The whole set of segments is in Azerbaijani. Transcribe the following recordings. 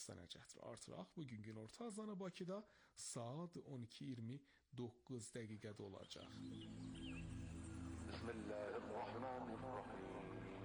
sənə gətir artıraq. Bugün günorta azanı Bakıda saat 12:29 dəqiqədə olacaq. Bismillahirrahmanirrahim.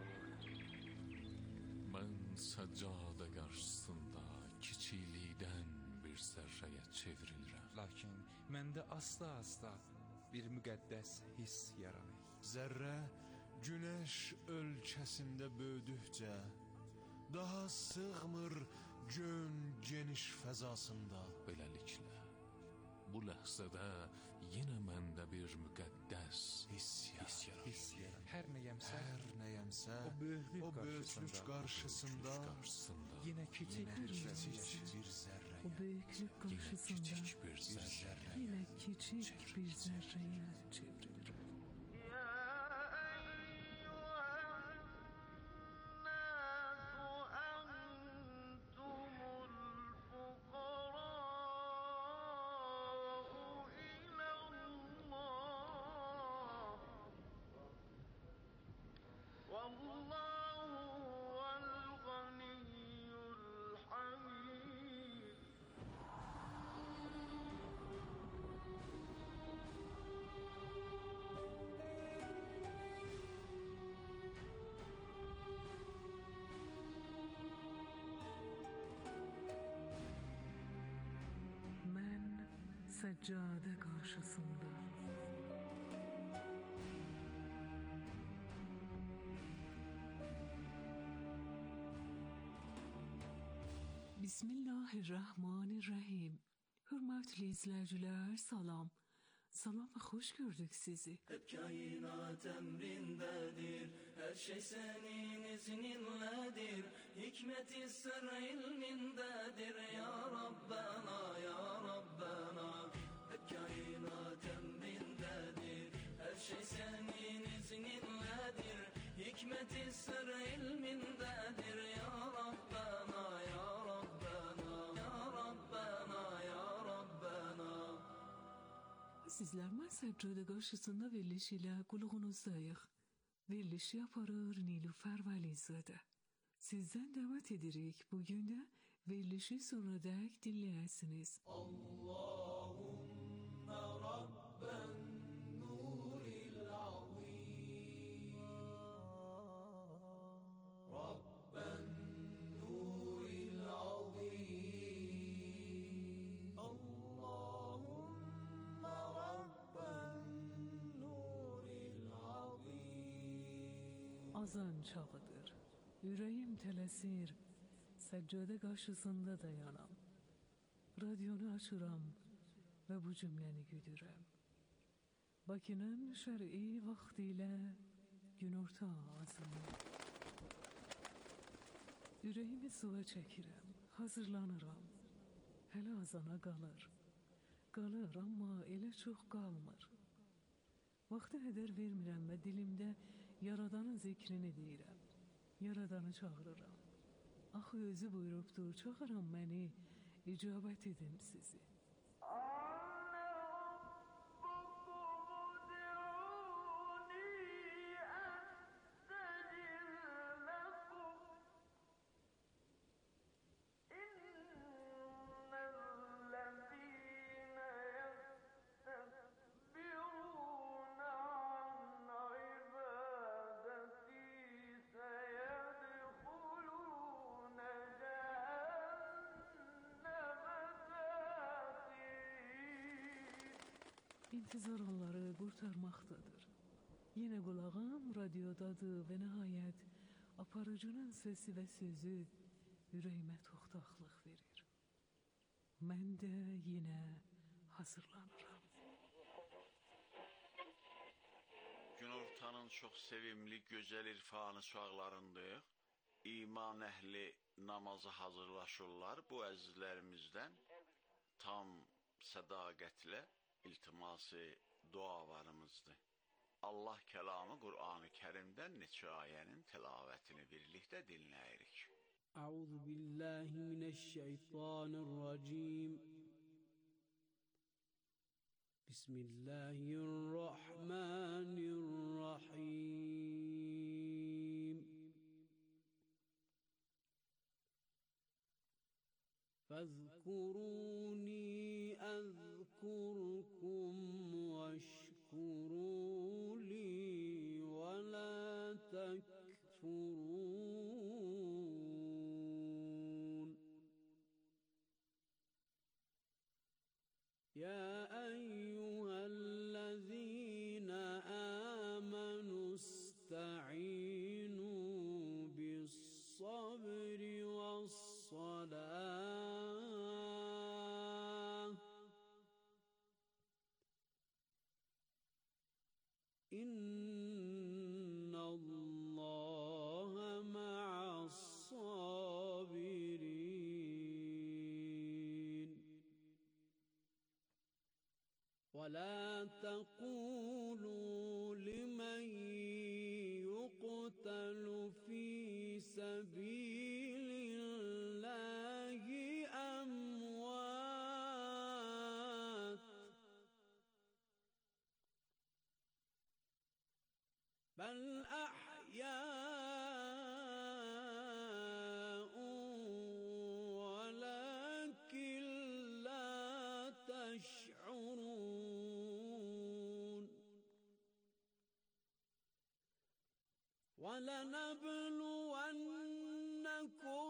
Mən səccadə qarşısında kiçiklikdən bir zərrəyə çevrilirəm. Lakin məndə asta-asta bir müqəddəs hiss yaranır. Zərrə günəş ölkəsində böyüdükcə daha sığmır gön geniş fəzasında. Beləliklə, bu ləhzədə yenə məndə bir müqəddəs hiss yaranır. Hər nəyəmsə, o böyüklük qarşısında yenə kiçik bir zərrə. O böyüklük qarşısında yenə kiçik bir zərrəyə çevrilir. Səccade qarşısında Bismillahirrahmanirrahim. Hürmetli izleyiciler, salam. Salam ve hoş gördük sizi. Hep kainat emrindedir, her şey senin izninledir. Hikmet-i sır ilmindedir, ya Rabbena, ya Rabbena. Hep kainat emrindedir, her şey senin izninledir. Hikmet-i sır ilmindedir, ya Rabbena, ya Rabbena, ya Rabbena, ya Rabbena. Sizler mən səccade qarşısında veriliş ilə qulluğunuzdayıq. Verilişi yaparır Nilüfer Vəlizadə. Sizdən dəvət edirik bugün də verilişi sonradək dinləyəsiniz. Allahümme Rabben nuril azim, Rabben nuril azim, Allahümme Rabben nuril azim. Azan çağıdır. Yüreğim tələsir, səccade qarşısında dayanam. Radyonu açıram və bu cümləni güdürəm. Bakının şər'i vaxtı ilə günorta azanı. Ürəyimi suya çəkirəm, hazırlanıram. Hələ azana qalır. Qalır, amma elə çox qalmır. Vaxtı hədər vermirəm və dilimdə Yaradanın zikrini deyirəm. Yaradanı çağırıram. Axı özü buyurubdur, çağıram məni, icabət edim sizi. İntizar onları qurtarmaqdadır. Yenə qulağım radiodadır və nəhayət aparıcının səsi və sözü ürəyimə toxtaqlıq verir. Mən də yenə hazırlanıram. Günortanın çox sevimli, gözəl irfanı çağlarındayıq. İman əhli namaza hazırlaşırlar. Bu əzizlərimizdən tam sədaqətlə iltiması dualarımızdır. Allah kəlamı Qur'an-ı Kərimdən neçə ayənin tilavətini birlikdə dinləyirik. Əuzu billahi minəşşeytanirracim. Bismillahirrahmanirrahim. فاذكروني أذكركم واشكروا لي ولا تكفرون يا أيها الذين آمنوا استعينوا بالصبر والصلاة إن الله مع الصابرين ولا تقولوا لمن يقتل في سبيل الله أموات بل أحياء ولكن لا تشعرون ولنبلونكم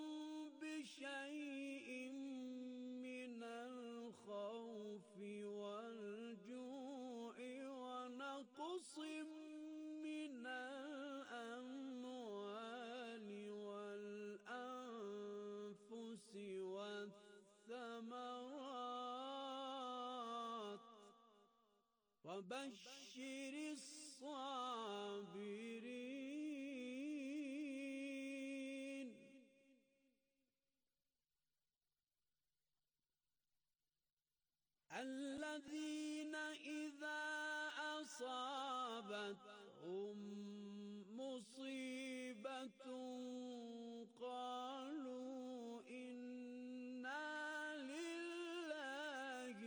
بشيء من الخوف والجوع ونقص من الأموال والأنفس والثمرات وبشر الصابرين الذين إذا أصابتهم مصيبة قالوا إنا لله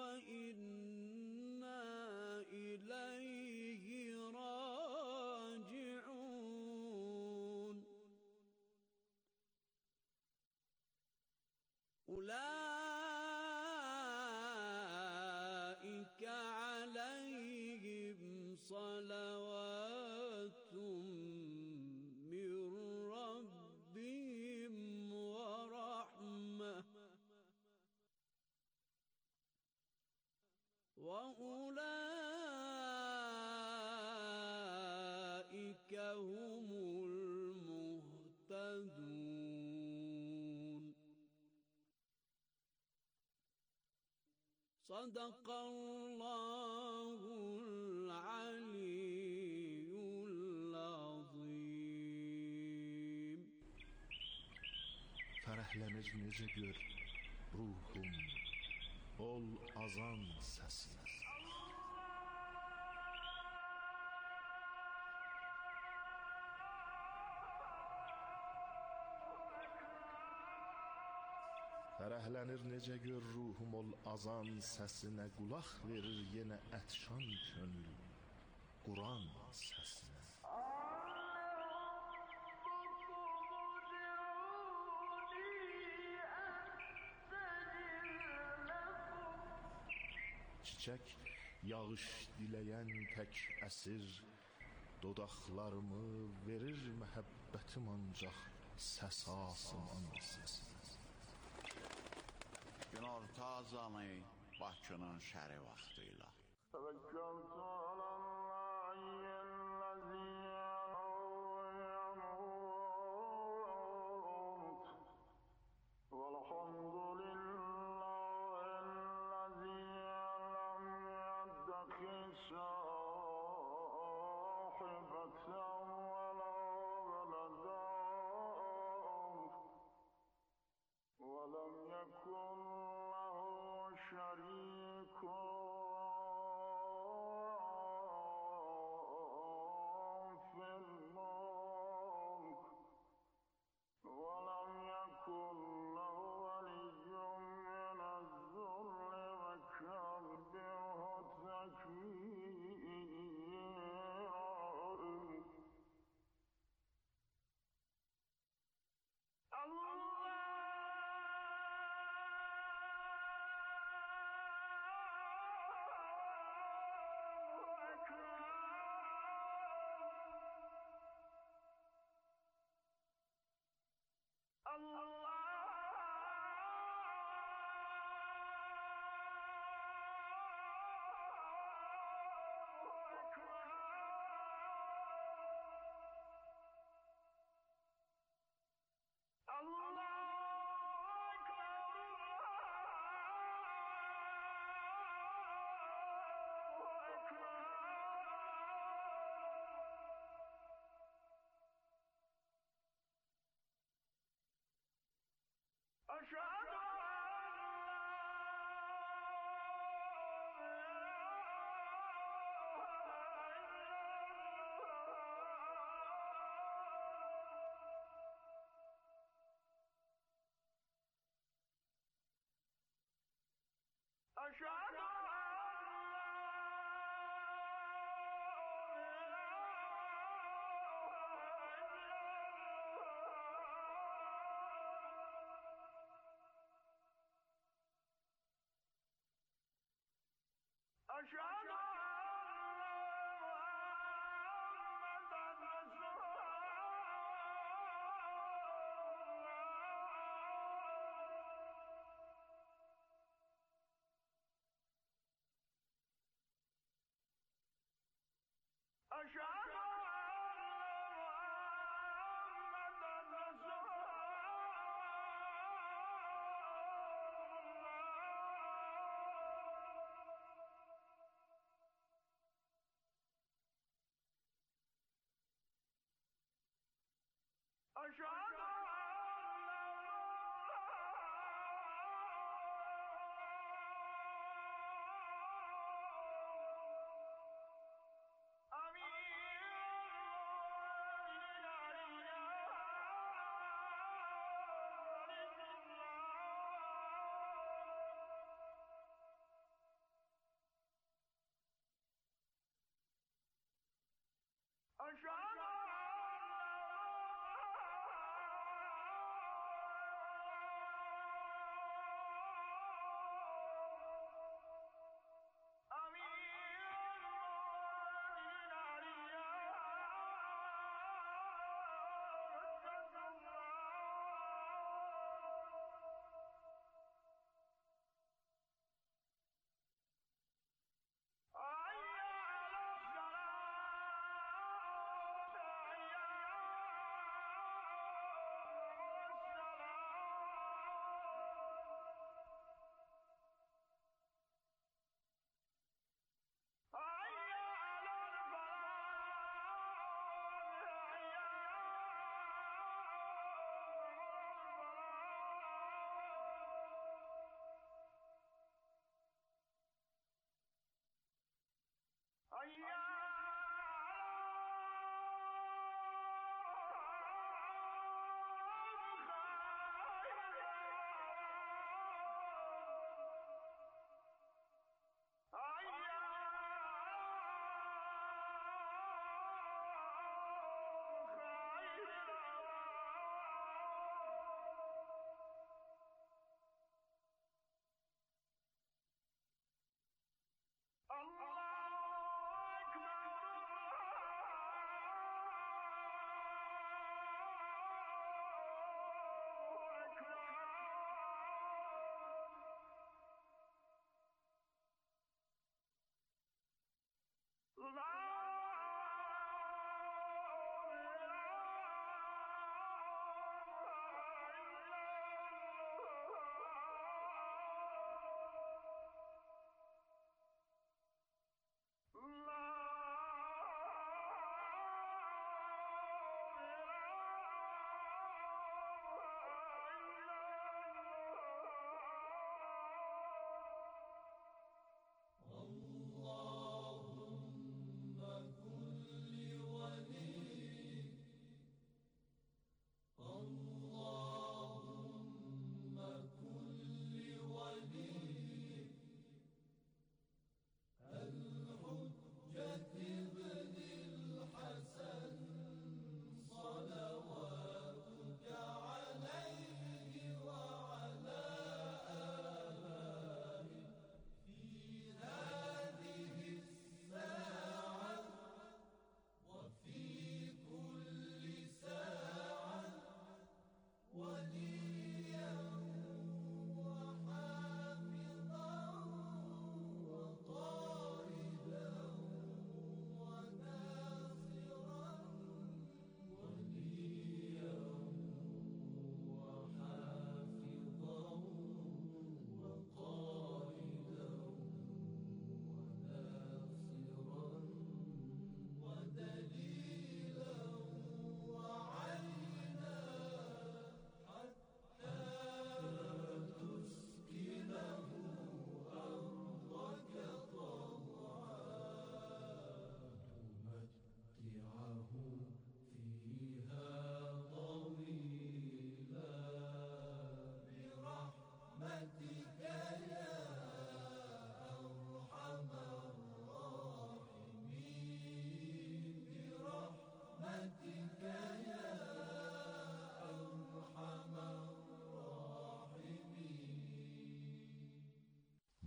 وإنا إليه راجعون أولئك عليهم صلوات من ربهم ورحمة وأولئك هم المهتدون صدق الله العلي العظيم Fərəhlənir necə gör ruhum ol azan səsi Fərəhlənir necə gör ruhum ol azan səsinə qulaq verir yenə ətşan könül Quran səsinə Çiçək yağış diləyən tək əsir dodaqlarımı verir məhəbbətim ancaq səs asman səsinə Günorta azanı Bakının şəri vaxtıyla. توكلت على الله الذي يموت والحمد لله الذي لم يتخذ صاحبة ولا ولدا ولم يكن له شريك في الملك ولم يكن له ولي من الذل وكبره تكبيرا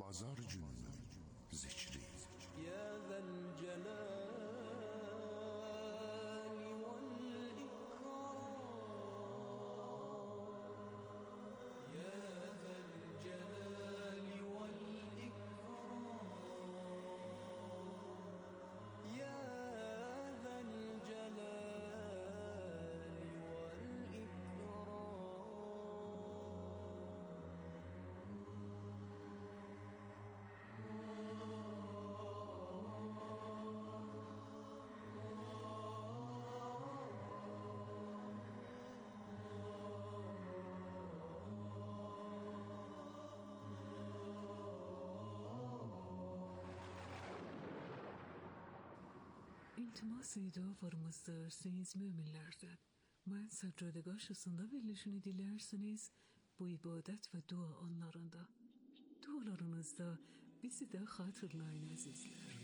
bazar gününün zikri. يا ذا الجلال والإكرام يا ذا الجلال والإكرام يا ذا الجلال İltimas dualarımızdır sayın müminlerden. Ben secdede karşısında birleşini dilerseniz bu ibadet ve dua anlarında. Dualarınızda bizi de hatırlayın azizler.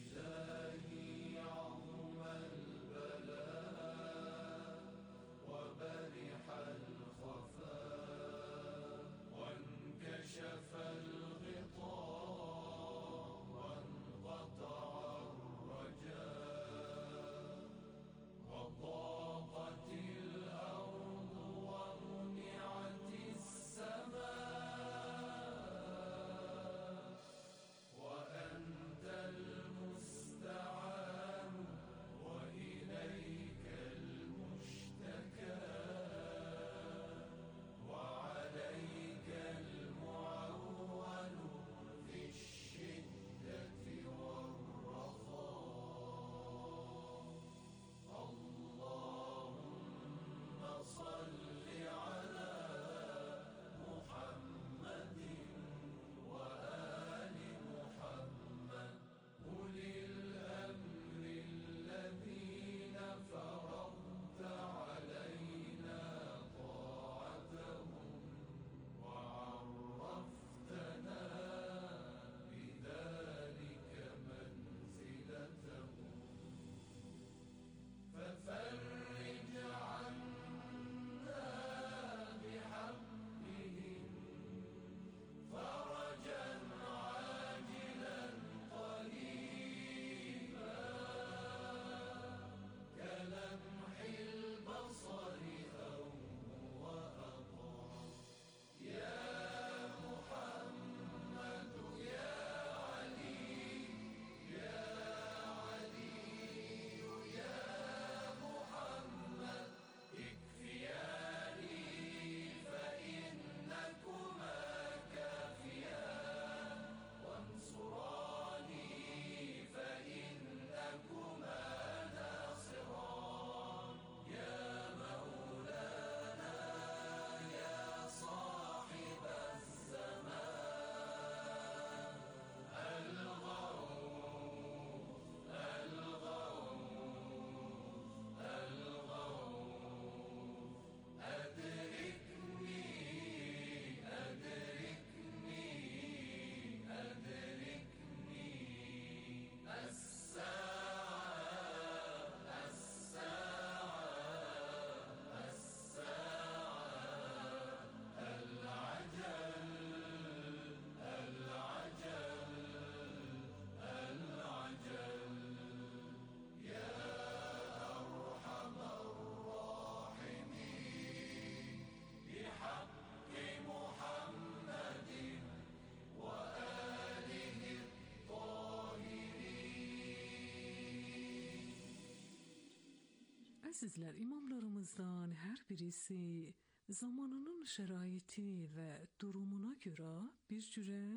Azizler, imamlarımızdan her birisi zamanının şəraiti ve durumuna göre bir cürə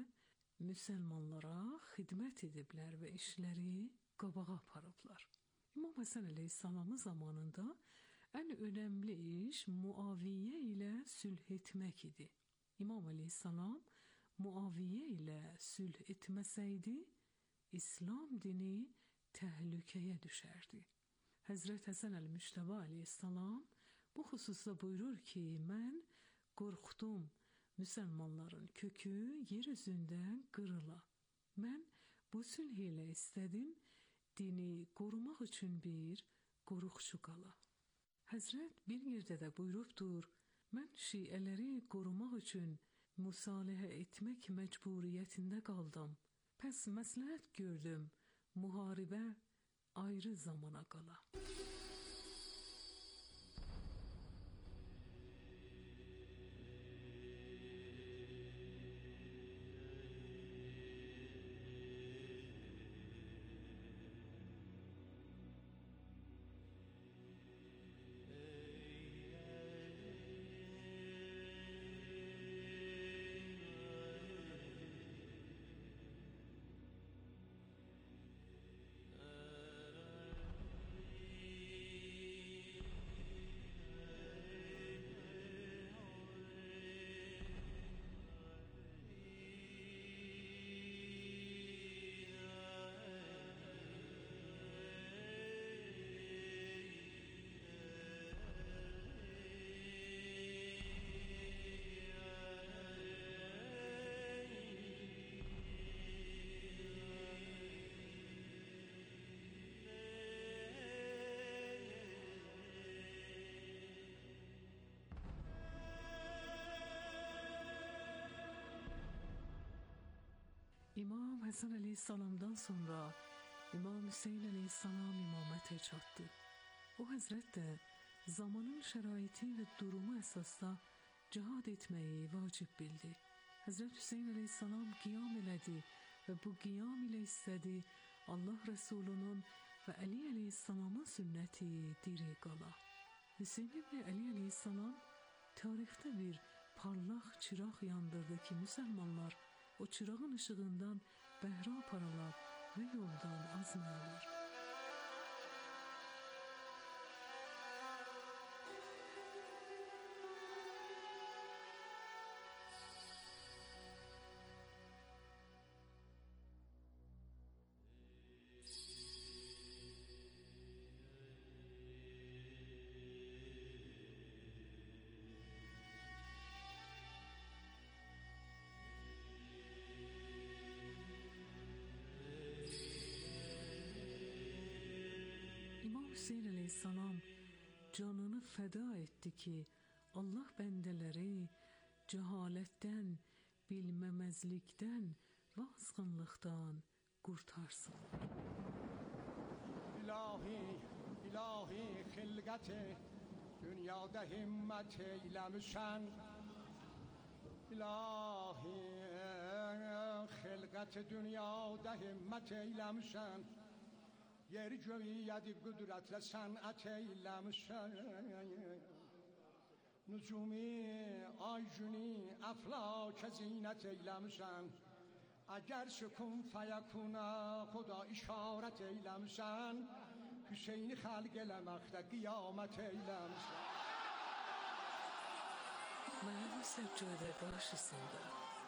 Müslümanlara hizmet ediblər ve işleri qabağa aparıblar. İmam Həsən əleyhissalamın zamanında en önemli iş Muaviye ile sülh etmek idi. İmam əleyhissalam Muaviye ile sülh etməsəydi, İslam dini təhlükəyə düşərdi. Həzrət Həsən əl-Müştəba əleyhissalam bu xüsusda buyurur ki, mən qorxdum Müslümanların kökü yer üzündən qırıla. Mən bu sülh ilə istədim dini qorumaq üçün bir qoruqçu qala. Həzrət bir yerdə də buyurubdur, mən şiələri qorumaq üçün Müsalihə etmək məcburiyyətində qaldım. Pəs məsləhət gördüm, müharibə ayrı zamana qala. İmam Həsən əleyhissalamdan sonra İmam Hüseyn əleyhissalam imamətə çatdı. O həzrət də zamanın şəraiti və durumu əsasda cihad etməyi vacib bildi. Həzrət Hüseyn əleyhissalam qiyam elədi və bu qiyam ilə istədi Allah Rəsulunun və Əli əleyhissalamın sünnəti diri qala. Hüseyn ibn Əli əleyhissalam tarixdə bir parlaq çıraq yandırdı ki, müsəlmanlar o çırağın ışığından bəhra aparalar və yoldan azmayalar. Hüseyn əleyhissalam canını fəda etdi ki, Allah bəndələri cəhalətdən, bilməməzlikdən və azğınlıqdan qurtarsın. İlahi xilqət dünyada himmət eyləmişən. İlahi xilqət dünyada himmət eyləmişən. Yeri göğü yedib qüdrətlə sənət eyləmişən. Nücumi, ay günü, əflakə zinət eyləmişən. Əgər sükun fəyəkuna xuda işarət eyləmişən. Hüseyni xəlq eləməkdə qiyamət eyləmişən. Mənə bu səccədə qarşısında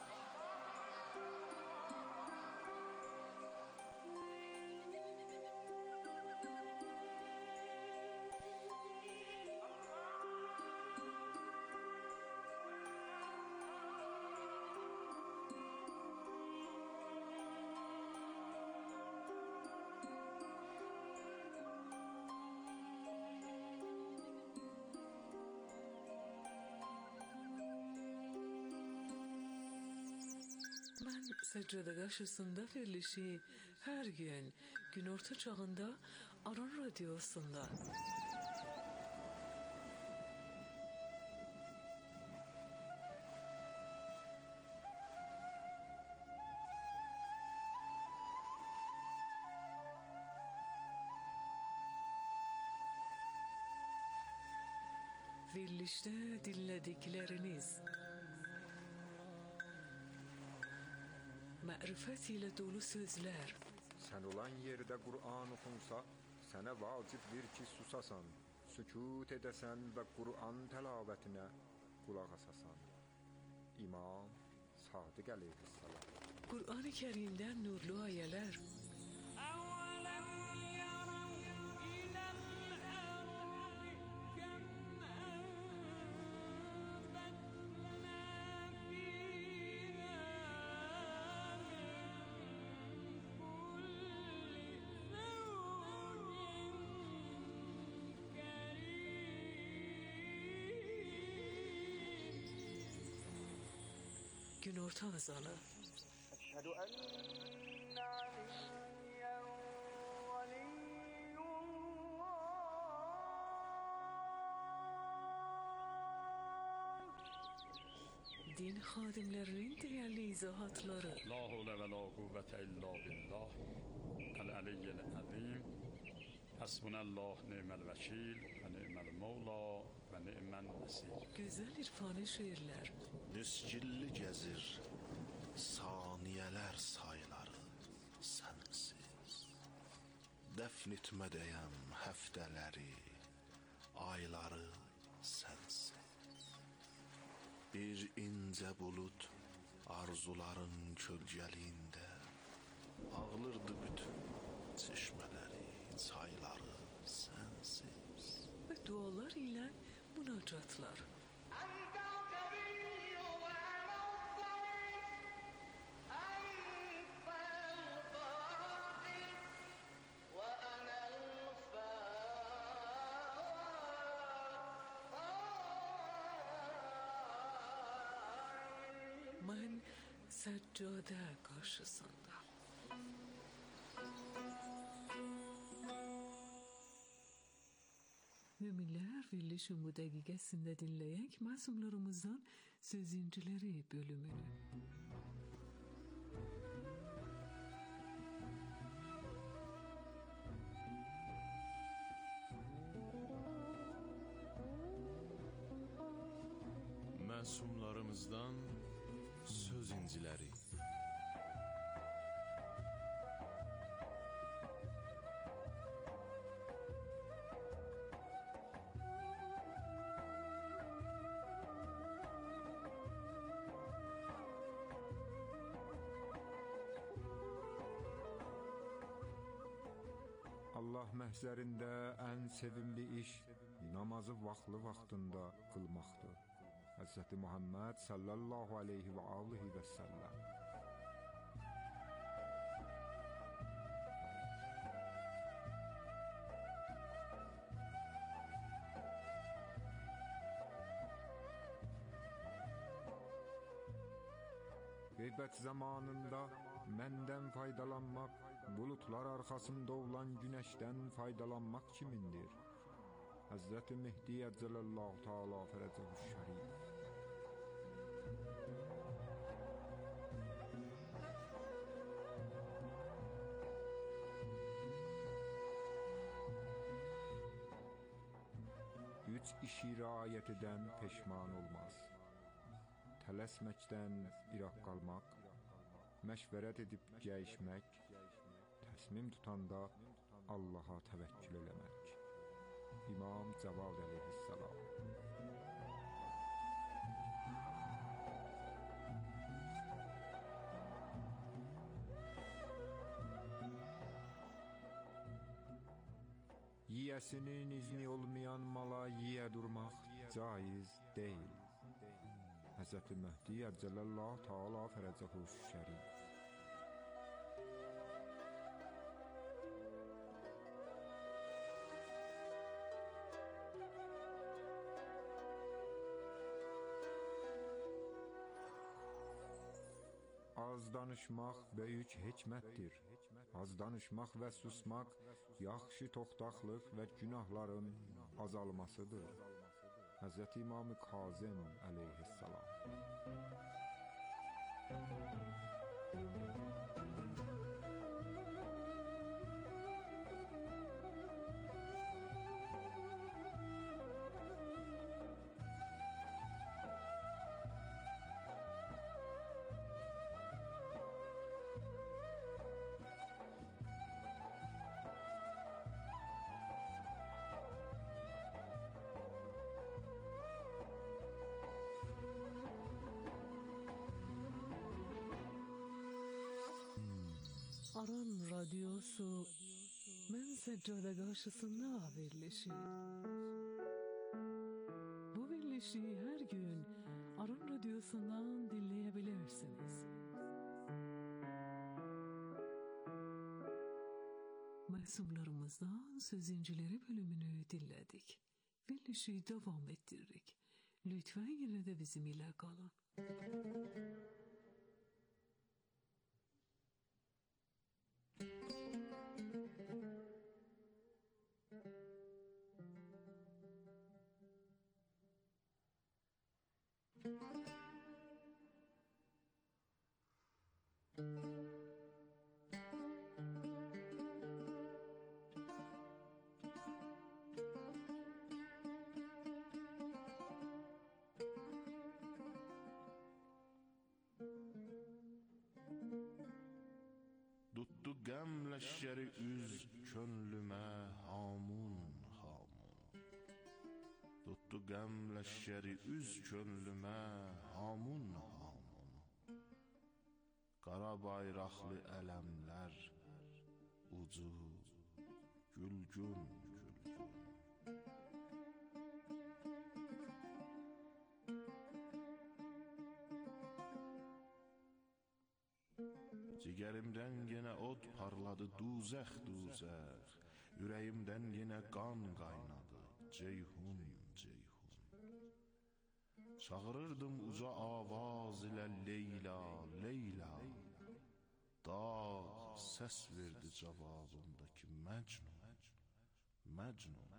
Mən səccədə qarşısında verilişi hər gün günorta çağında Aran Radiosunda verilişdə dinlədikləriniz mərifət ilə dolu sözlər. Sən olan yerdə Qur'an oxunsa, sənə vacibdir ki, susasan, sükut edəsən və Qur'an təlabətinə qulaq asasan. İmam Sadiq əleyhissalam. Qur'an-ı Kərimdən nurlu ayələr. günorta azanı. Eşhedü enne aliyyen veliyyullah. Din xadimlərinin dəyərli izahatları. La havle ve la kuvvete illa billah. El-aliyyel azim. Hasbunallah ni'mel vekil ve ni'mel mevla ve ni'mel nasir. Güzel irfani şiirlər. Niscilli gəzir saniyələr sayları sənsiz. Dəfn etmədəyəm həftələri, ayları sənsiz. Bir incə bulud arzuların kölgəliyində ağlırdı bütün çeşmələri, çayları sənsiz. Və dualar ilə münacatlar. Mən səccadə qarşısında. Müminlər Birleşin bu dəqiqəsində dinləyək məsumlarımızdan Sözüncüləri bölümünü. Məsumlarımızdan söz inciləri. Allah məhzərində ən sevimli iş namazı vaxtında qılmaqdır. Hz. Muhammed sallallahu aleyhi və alihi və səlləm. Qeybət zamanında məndən faydalanmaq, bulutlar arxasında olan günəşdən faydalanmaq kimindir? Hazreti Mehdi Əcəlallahu Teala Fərəcəhu Şərif. Üç işi riayət edən peşman olmaz. Tələsməkdən iraq qalmaq, məşvərət edib gəyişmək, təsmim tutanda Allaha təvəkkül eləmək. İmam Cavad əleyhissalam. Yiyəsinin izni olmayan mala yiyə durmaq caiz deyil. Hz. Mehdi Əcəlallahu Teala Fərəcəhu Şərif. Az danışmaq böyük hikmətdir. Az danışmaq və susmaq yaxşı toxtaqlıq və günahların azalmasıdır. Hz. İmam Kazım əleyhissalam. Aran Radyosu Mən Səccada qarşısında verilişi. Bu verilişi hər gün Aran Radyosu'ndan dinleyebilirsiniz. Məsumlarımızdan Sözüncüləri bölümünü dinlədik. Verilişi devam ettiririk. Lütfen yine de bizimle kalın. Tutdu qəm ləşkəri üz könlümə hamun hamun. Tutdu qəm ləşkəri üz könlümə hamun hamun. Qara bayraqlı ələmlər ucu gülgün gülgün. Cigərimdən yenə od parladı duzəx duzəx. Ürəyimdən yenə qan qaynadı ceyhun ceyhun. Çağırırdım uca avaz ilə Leyla Leyla. Dağ səs verdi cavabımdakı Məcnun Məcnun.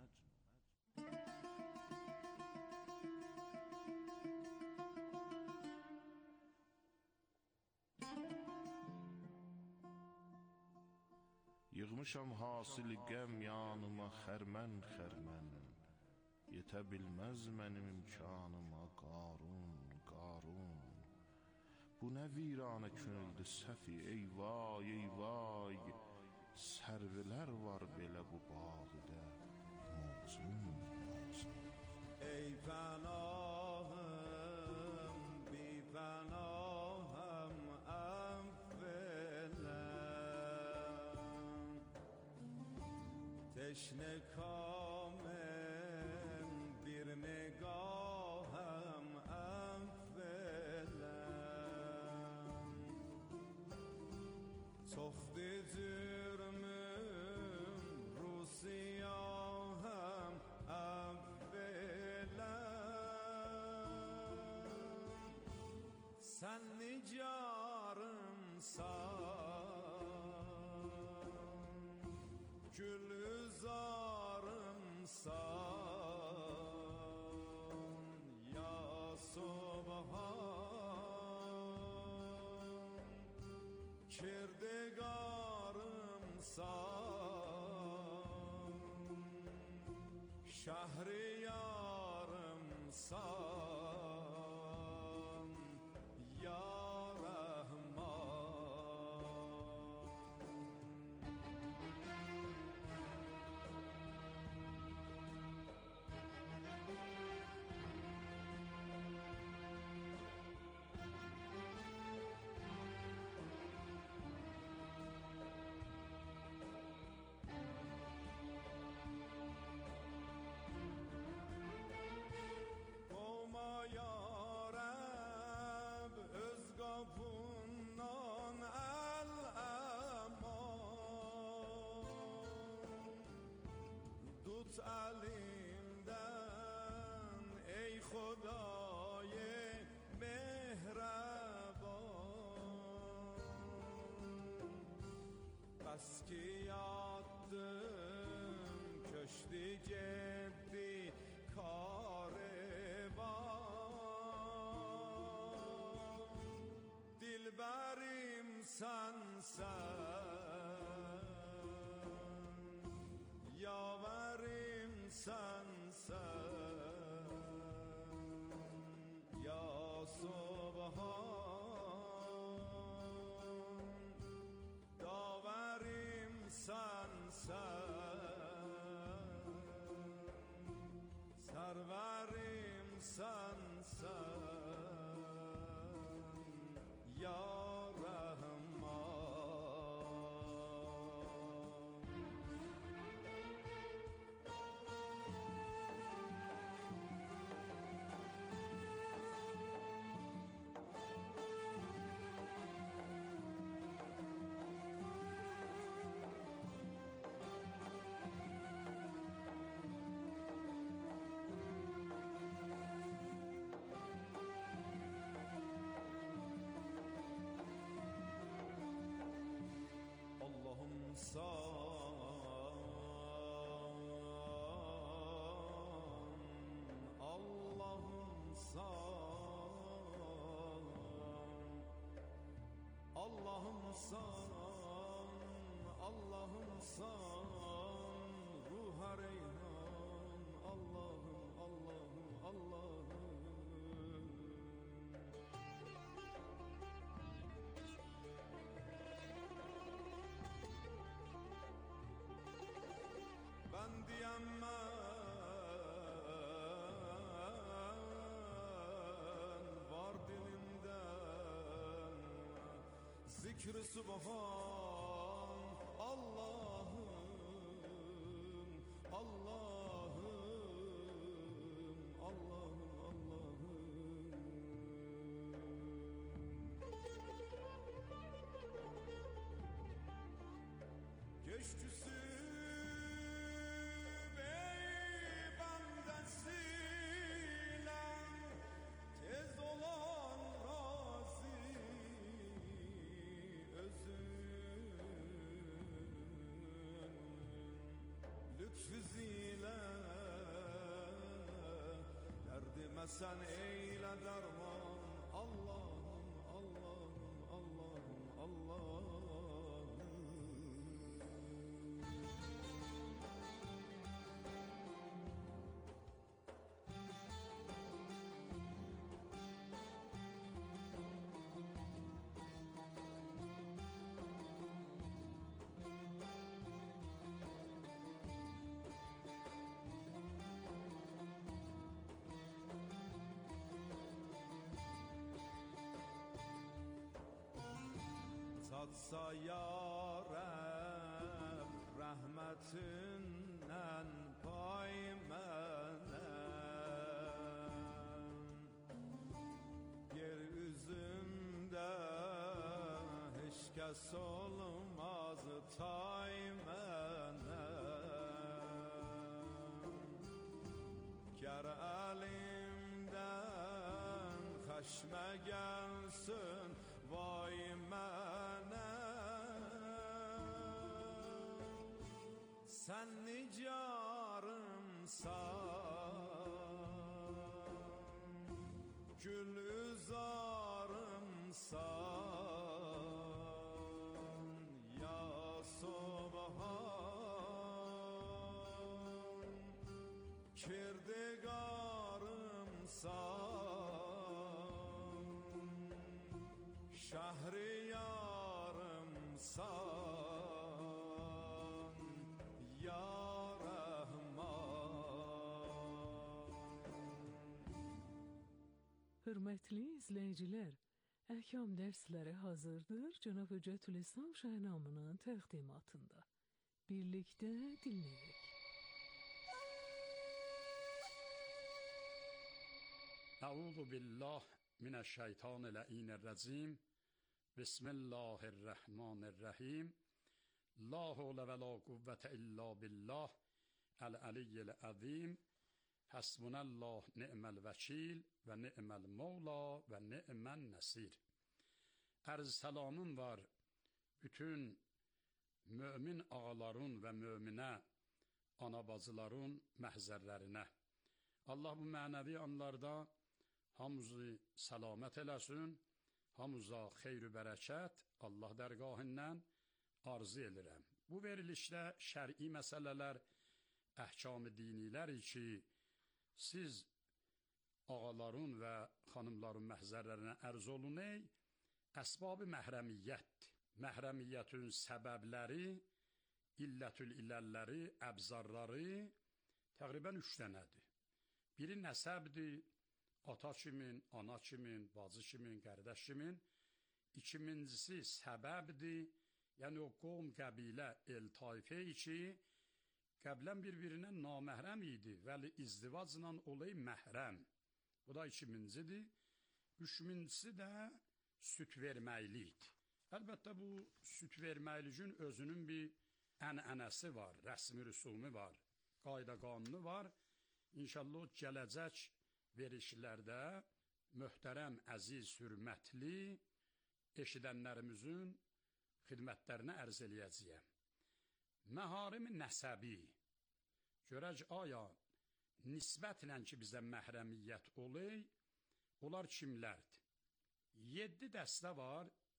Yığmışam hasili qəm yanıma xərmən xərmən. Yetə bilməz mənim imkanıma Qarun Qarun. Bu nə viranə könüldü səfi ey vay ey vay. Sərvələr var belə bu bağda mozun mozun. ای پناهم بی پناهم اولم تشنه کامم بیر نگاهم اولم تخت جرمم رو سیاهم sen nicarımsan, gülzarımsan ya Subhan, kirdigarımsan, şehriyarımsan. Elimden ey Xuday mehraban, bas ki yattım köşkü geddi karvan, dilberim sensen, yaverim sensen ya Subhan, daverim sensen, serverim sensen ya Allah'ım san, Allah'ım san, ruha reyhan, Allah'ım, Allah'ım, Allah'ım. Ben diyemem var dilimden zikr-i subhan, Allah'ım, Allah'ım, Allah'ım, Allah'ım. Geçtüsü tez olan razi özün lütfüziyle derdime sen eyle derman, Allah'ım, Allah'ım, Allah'ım, Allah'ım. Tatsa ya Rab rahmetinden pay menem, yer üzünde hiç kes olmaz tay menem. Ger elimden xeşme gelsin vay menem, sen nicarımsan, gül üzarımsan, ya Subhan, kirdigarımsan, şehriyarımsan, ya Hörmətli izləyicilər, əhkam dərsləri hazırdır Cənab Hüccətülislam Şəhnamının təqdimatında. Birlikdə dinləyək. Əuzu billah minəşşeytanir-rəcim. Bismillahirrahmanirrahim. La havle ve la kuvvete illa billah el-aliyyil azim. Hasbunallah ni'mel vekil ve ni'mel mevla ve ni'men nesir. Arz selamım var bütün mümin ağaların ve mümine anabacıların məhzərlərinə. Allah bu mənəvi anlarda hamımızı səlamət eləsin, hamımıza xeyr-ü bərəkət Allah dərgahından arzu edirəm. Bu verilişdə şər'i məsələlər, əhkam-ı dinilər ki, siz ağaların və xanımların məhzərlərinə ərz olunay, əsbab-ı məhrəmiyyətdir. Məhrəmiyyətin səbəbləri, illətül illəlləri, əbzarları təqribən 3 dənədir. Biri nəsəbdir, ata kimin, ana kimin, bacı kimin, qardaş kimin. İkincisi səbəbdir, yəni o qovm, qəbilə, el, tayfə ki, qəblən bir-birinə naməhrəm idi, vəli izdivacla olay məhrəm. Bu da ikincidir. Üçüncüsü də süt verməklikdir. Əlbəttə bu süt verməkliyin özünün bir ənənəsi var, rəsmi rüsumu var, qayda qanunu var. İnşallah gələcək verişlərdə möhtərəm, əziz, hürmətli eşidənlərimizin xidmətlərinə ərz eləyəcəyəm. Məharim-i nəsəbi, görək aya nisbətlə ki bizə məhrəmiyyət olay, onlar kimlərdir? 7 dəstə var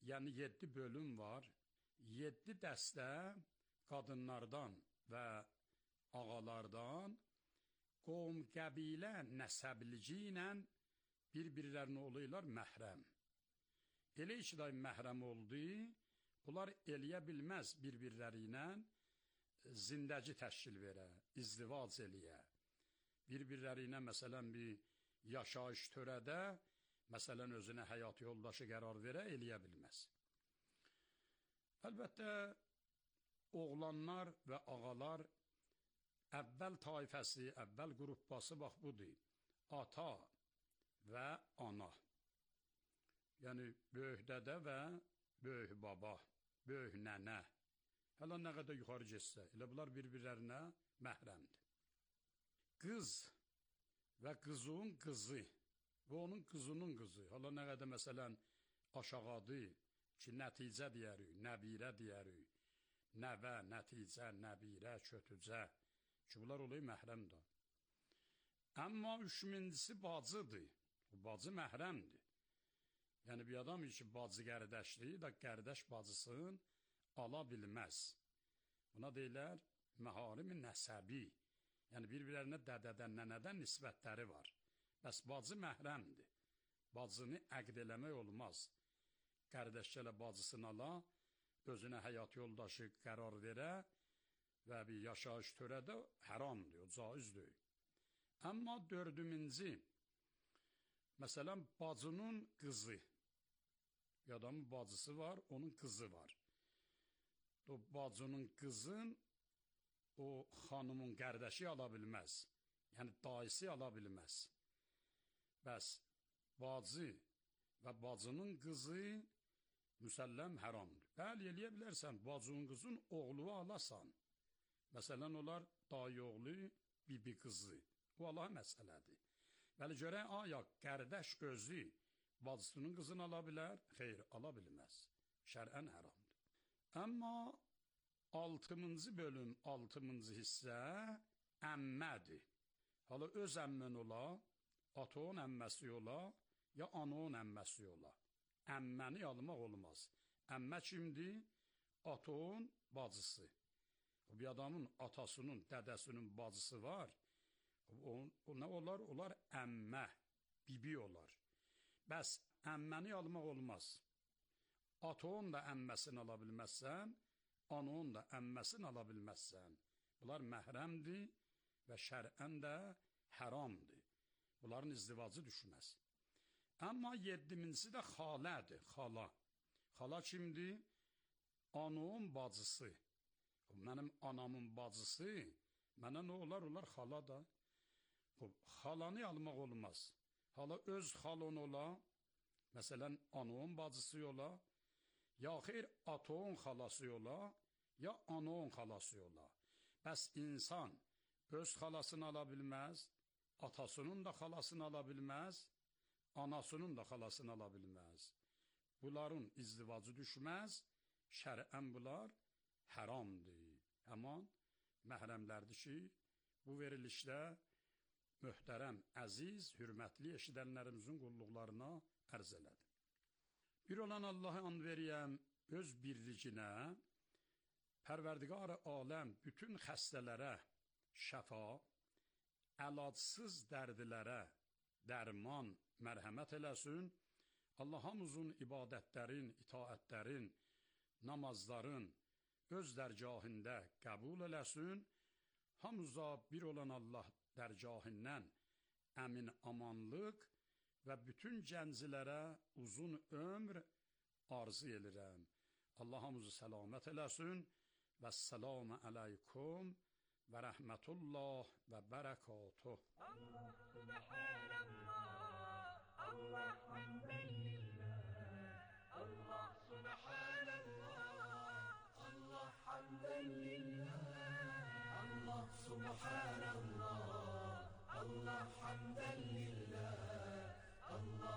yəni 7 bölüm var. 7 dəstə qadınlardan və ağalardan qovm, qəbilə, nəsəblici ilə bir-birlərinə olurlar məhrəm. Elə ki də məhrəm oldu, bunlar eləyə bilməz bir-birləri ilə zindəci təşkil verə, izdivac eləyə. Bir-birləri ilə məsələn bir yaşayış törədə, məsələn özünə həyat yoldaşı qərar verə, eləyə bilməz. Əlbəttə, oğlanlar və ağalar əvvəl tayfəsi, əvvəl qruppası bax budur. Ata və ana. Yəni, böyük dədə və böyük baba, böyük nənə. Hələ nə qədər yuxarı geçsə, elə bunlar bir-birlərinə məhrəmdir. Qız və qızın qızı və onun qızının qızı. Hələ nə qədər məsələn aşağıdır ki, nəticə deyərik, nəbirə deyərik, nəvə, nəticə, nəbirə, kötücə ki, bunlar olayı məhrəmdir. Amma üçüncüsü bacıdır. Bacı məhrəmdir. Yəni, bir adam ki, bacı qərdəşdir, da qərdəş bacısını ala bilməz. Buna deyilər, məharim-i nəsəbi. Yəni, bir-birlərinə dədədən, nənədən nisbətləri var. Bəs bacı məhrəmdir. Bacını əqd eləmək olmaz. Qərdəşcələ bacısını ala, özünə həyat yoldaşı qərar verə və bir yaşayış törədə həramdır, o caizdir. Amma dördüncü, məsələn, bacının qızı. Bir adamın bacısı var, onun qızı var. O bacının qızın o xanımın qərdəşi ala bilməz. Yəni, dayısı ala bilməz. Bəs, bacı və bacının qızı müsəlləm həramdır. Bəli, eləyə bilərsən, bacının qızın oğlu alasan. Məsələn, onlar dayı oğlu, bibi qızı. Bu Allah məsələdir. Bəli, görək, aya, qərdəş özü bacısının qızını ala bilər? Xeyr, ala bilməz. Şərən həramdır. Amma 6-cı bölüm, 6-cı hissə əmmədir. Hala öz əmmən ola, atoğun əmməsi ola, ya anoğun əmməsi ola. Əmməni almaq olmaz. Əmmə kimdir? Atoğun bacısı. Bir adamın atasının, dədəsinin bacısı var. O nə olar? Onlar əmmə, bibi olar. Bəs əmməni almaq olmaz. Atoğun da əmməsini ala bilməzsən, anoğun da əmməsini ala bilməzsən. Bunlar məhrəmdir və şərən də həramdır. Bunların izdivacı düşməz. Amma 7-ci də xalədir, xala. Xala kimdir? Anoğun bacısı. Mənim anamın bacısı, mənə nə olar? Onlar xala da. Xalanı almaq olmaz. Hala öz xalon ola, məsələn, anoğun bacısı ola, ya xeyr, atoğun xalası ola, ya anoğun xalası ola. Bəs insan öz xalasını ala bilməz, atasının da xalasını ala bilməz, anasının da xalasını ala bilməz. Bunların izdivacı düşməz, şərən bunlar həramdır. Həman məhrəmlərdir ki, bu verilişdə möhtərəm, əziz, hürmətli eşidənlərimizin qulluqlarına ərz elədim. Bir olan Allah'a and veriyəm öz birlicinə, Pərverdigar-ı aləm bütün xəstələrə şəfa, əlacsız dərdilərə dərman, mərhəmət eləsin. Allah hamımızın ibadətlərin, itaətlərin, namazların öz dərgahində qəbul eləsin. Hamıza bir olan Allah dərgahından əmin amanlıq və bütün gəncilərə uzun ömr arzu edirəm. Allah hamımızı səlamət eləsin və səlamə əleykum və rəhmətullah və bərəkatuh. Allah subhanallah, Allah hamdən lillah, Allah subhanallah, Allah hamdən lillah, Allah subhanallah, Allah hamdən lillah, Allah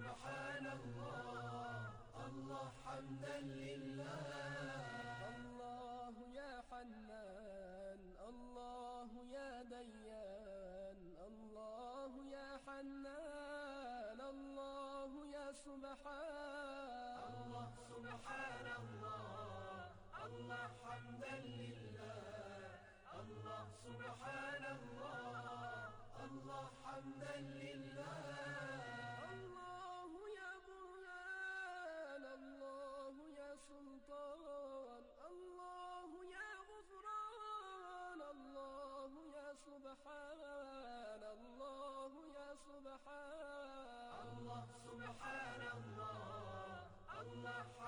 subhanallah, Allah hamdən lillah. الله يا حنان، الله يا ديان، الله يا حنان، الله يا سبحان، الله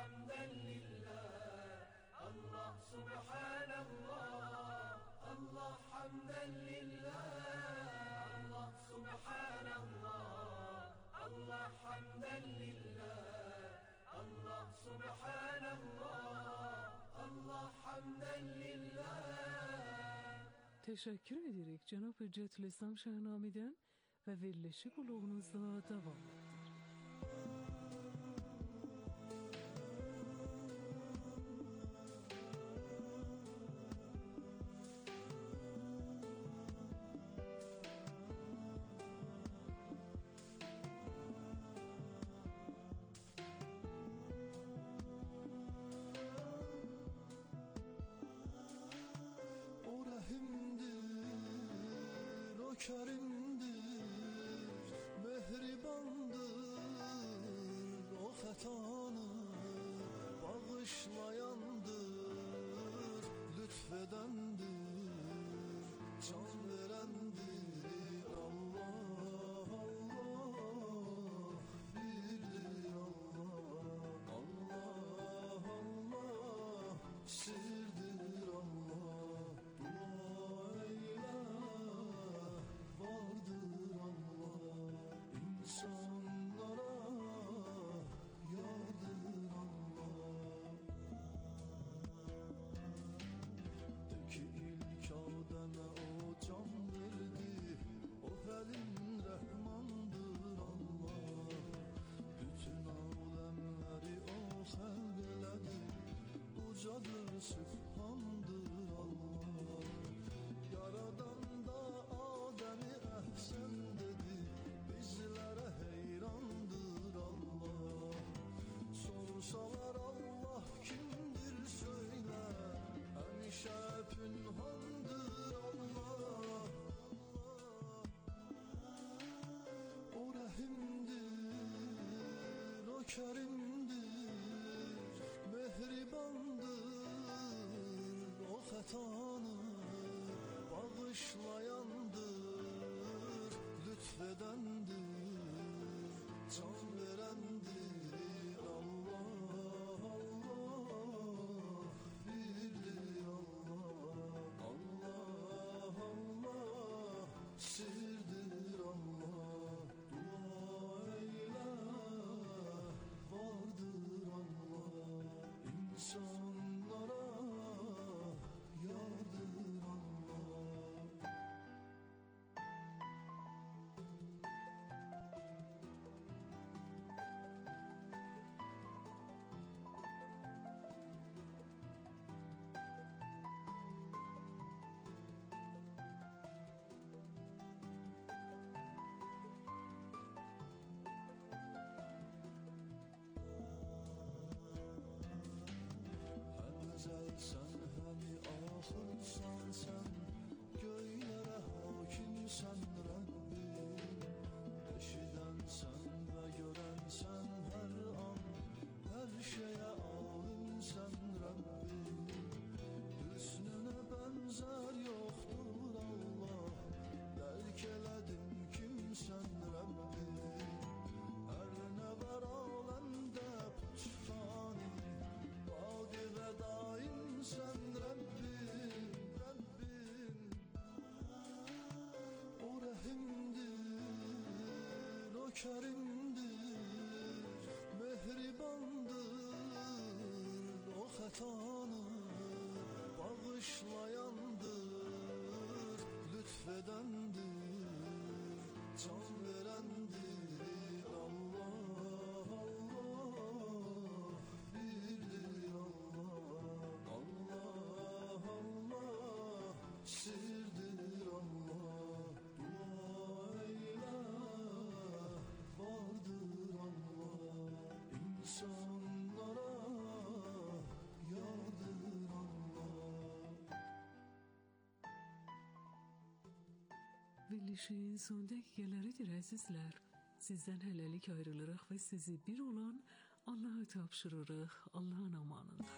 حمدا لله الله سبحان الله الله حمدا لله الله سبحان الله الله حمدا لله الله سبحان الله الله حمدا لله. Teşekkür edirik Cenab-ı Cetlisam Şahnami'den ve verilişi kuluğunuzda devam ettir. Kerimdir, mehribandır, o xətanı bağışlayandır, lütfedendir, can verendir. Allah, Allah, birdir Allah, Allah, Allah, sirdir Allah, dua eyle. Vardır Allah, insanlara yardır Allah. De ki ilk Adem'e o can verdi, o Halim Rahmandır Allah. Bütün alemleri o xəlq elədi, ucadır Sübhandır Allah. Yaradan da Adem'i əhsən dedi, bizlərə heyrandır Allah. Sorsalar Allah kimdir söylə, həmişə pünhandır Allah. O rəhimdir, o kərimdir, mehribandır, o xətanı bağışlayandır, lütfedendir, can verendir. Allah, Allah, birdir Allah, Allah, Allah, sirdir Allah, dua eyle. Vardır Allah, insanlara yardır Allah. Əzelsən, həmi axırsan sən, göylərə hakimsən Rəbbim. Eşidənsən və görənsən hər an, hər şeyə alimsən Rəbbim. Hüsnünə bənzər yoxdur Allah, dərk elədim kimsən Rəbbim. Hər nə var aləmdə pütfani, vadi və daimsən Rəbbim, Rəbbim. O rəhimdir, o kərimdir, mehribandır, o xətanı bağışlayandır, lütfedendir, can verendir. Allah, Allah, birdir Allah, Allah, Allah, sirdir Allah, dua eyle. Vardır Allah, insanlara yardır Allah. Verilişin son dəqiqələridir əzizlər. Sizdən hələlik ayrılırıq və sizi bir olan Allah'a tapşırırıq, Allah'ın amanında.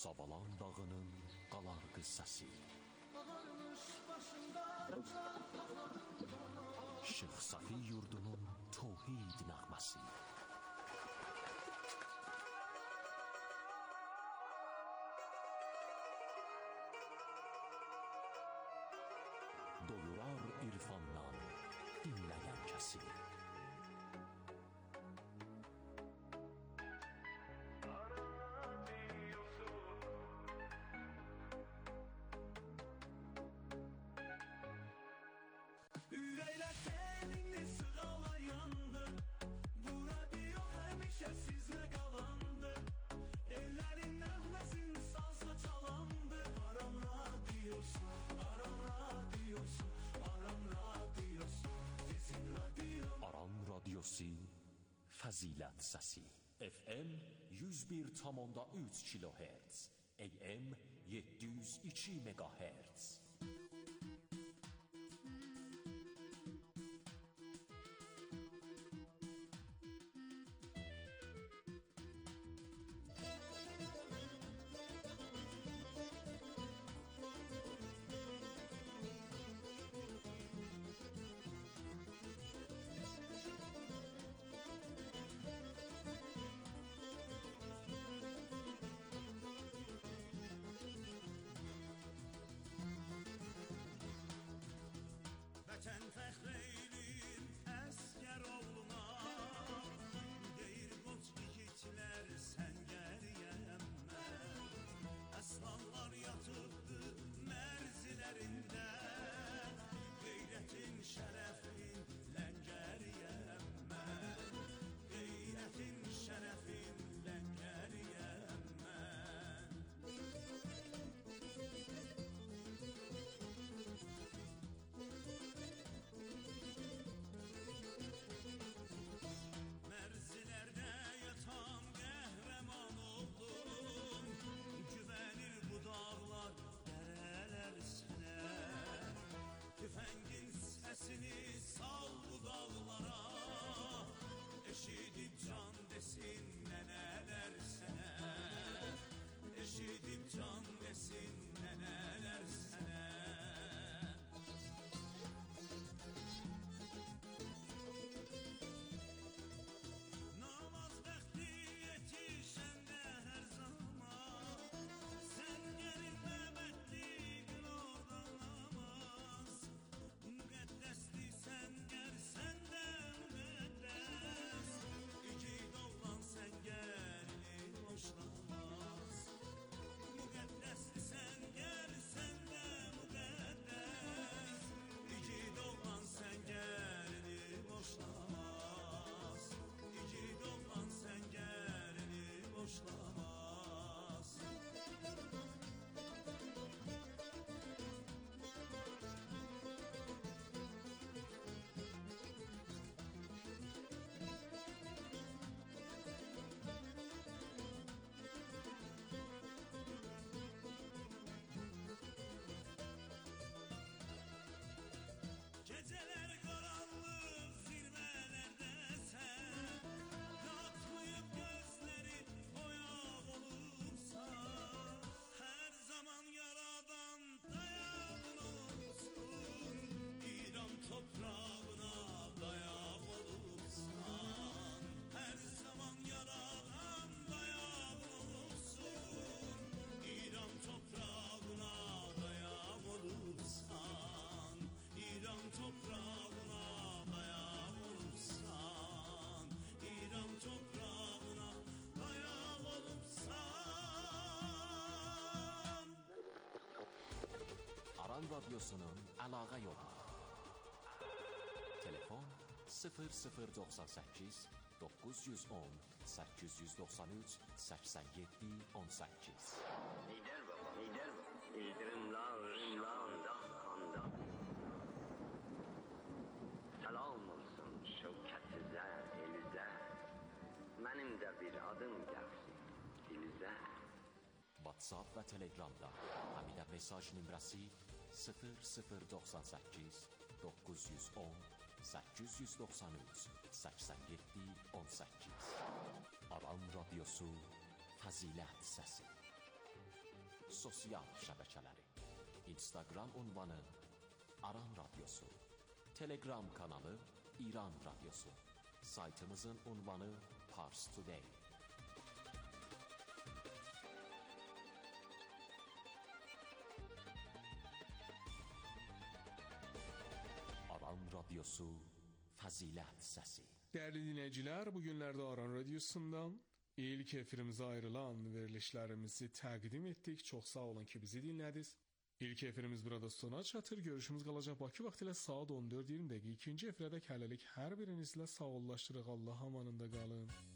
Sabalan dağının qalar qıssası. Ağarmış başında Şeyx Safi yurdunun tevhid nəğməsi. Doyurar irfandan dinləyən kəsi. Ürəklər səninlə sığalayandı. Bu radio həmişə sizlə qalandı. Ellərin nəğməsin salsa çalandı. Aram radiosu, Aram radiosu, Aram radiosu, bizim radio. Aran radiosu, fəzilət səsi. FM 101,3 kHz, AM 702 MHz. Vətən fəxr eylir əsgər oğluna. Deyir qoç igidlər səngəriyəm mən. Əslanlar yatıbdı mərzilərində. Qeyrətin şərəfin ləngəriyəm mən. Qeyrətin şərəfin ləngəriyəm mən. Mərzilərdə yatan qəhrəman oldum. Güvənir bu dağlar, dərələr sənə. Tüfəngin səsini sal bu dağlara. Eşidib can desin nənələr sənə. Eşidib can desin nənələr sənə. Namaz vaxtı yetişəndə hər zaman səngərin məbədlidir orada namaz. Müqəddəsdir səngər səndə müqəddəs. İgid oğlan səngərini boşlamaz. Müqəddəsdir səngər səndə müqəddəs. İgid oğlan səngərini boşlamaz. İgid oğlan səngərini boşlamaz. Gecələr qaranlıq zirvələrdəsən. Qatmayıb gözləri oyaq olursan. Hər zaman yaradan dayağın olsun. İran toprağına dayaq olursan. Hər zaman yaradan dayağın olsun. İran toprağına dayaq olursan. İran toprağına dayaq olursan. İran toprağına dayaq olursan. Aran radyosunun əlaqə yolu. Telefon 0098 910 893 87 18. Lider baba, lider baba. İldırımla, ırımla, anda, anda. Salam olsun şevkətizə, elizə. Mənim də bir adım gəlsin dilizə. WhatsApp və Telegramda Həmidə mesaj nömrəsi 0098 910 893 87 18. Aran radyosu fəzilət səsi. sosial şəbəkələri. Instagram ünvanı Aran Radyosu. Telegram kanalı İran Radyosu. Saytımızın ünvanı Pars Today. Aran Radyosu, Fəzilət Səsi. Değerli dinleyiciler, bugünlerde Aran Radyosu'ndan ilk efirimize ayrılan verilişlerimizi təqdim ettik. Çok sağ olun ki bizi dinlediniz. İlk efirimiz burada sona çatır. Görüşümüz qalacaq Bakı vaxtilə saat 14:20. İkinci efirədək hələlik hər birinizlə sağollaşdırıq. Allah amanında qalın.